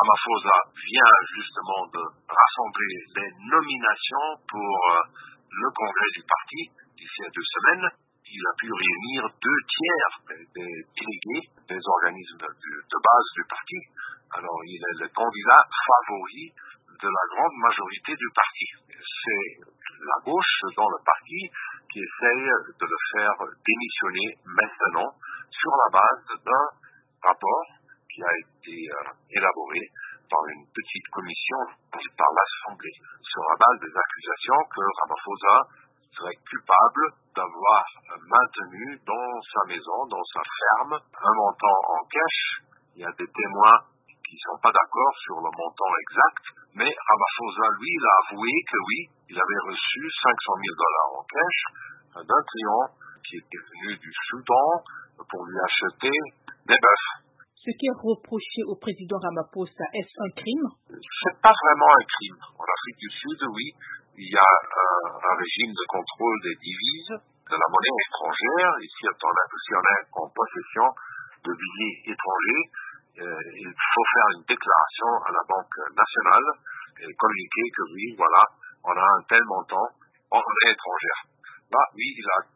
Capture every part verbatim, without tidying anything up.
Ramaphosa vient justement de rassembler les nominations pour le congrès du parti d'ici à deux semaines. Il a pu réunir deux tiers des délégués des organismes de, de base du parti. Alors, il est le candidat favori de la grande majorité du parti. C'est la gauche dans le parti qui essaye de le faire démissionner maintenant sur la base d'un rapport qui a été euh, élaboré par une petite commission par l'Assemblée sur la base des accusations que Ramaphosa serait coupable d'avoir maintenu dans sa maison, dans sa ferme, un montant en cash. Il y a des témoins qui ne sont pas d'accord sur le montant exact, mais Ramaphosa, lui, il a avoué que oui, il avait reçu cinq cent mille dollars en cash d'un client qui était venu du Soudan pour lui acheter des bœufs. Ce qui est reproché au président Ramaphosa, est-ce un crime? C'est pas vraiment un crime. En Afrique du Sud, oui, il y a euh, un régime de contrôle des devises, de la monnaie étrangère. Ici, si on est en possession de billets étrangers, euh, il faut faire une déclaration à la Banque nationale et communiquer que oui, voilà, on a un tel montant en monnaie étrangère. Là, oui, il a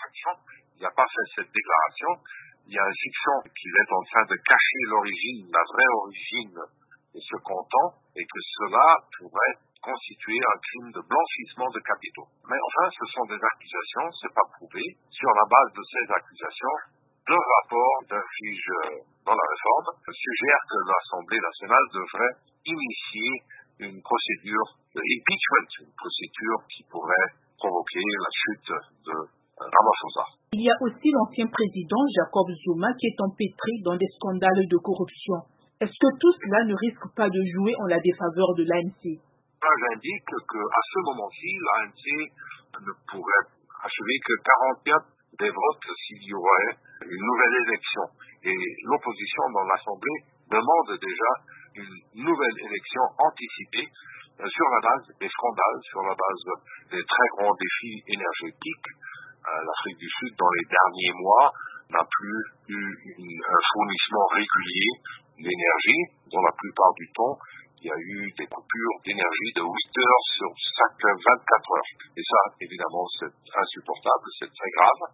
il n'a pas fait cette déclaration. Il y a un soupçon qu'il est en train de cacher l'origine, la vraie origine de ce comptant, et que cela pourrait constituer un crime de blanchissement de capitaux. Mais enfin, ce sont des accusations, c'est pas prouvé. Sur la base de ces accusations, le rapport d'un juge dans la réforme suggère que l'Assemblée nationale devrait initier une procédure de impeachment, une procédure qui pourrait provoquer la chute de Ramaphosa. Il y a aussi l'ancien président Jacob Zuma qui est empêtré dans des scandales de corruption. Est-ce que tout cela ne risque pas de jouer en la défaveur de l'A N C? J'indique qu'à ce moment-ci, l'A N C ne pourrait achever que quarante et un des votes s'il y aurait une nouvelle élection. Et l'opposition dans l'Assemblée demande déjà une nouvelle élection anticipée sur la base des scandales, sur la base des très grands défis énergétiques. L'Afrique du Sud, dans les derniers mois, n'a plus eu une, un fournissement régulier d'énergie. Dans la plupart du temps, il y a eu des coupures d'énergie de huit heures sur chaque vingt-quatre heures. Et ça, évidemment, c'est insupportable, c'est très grave.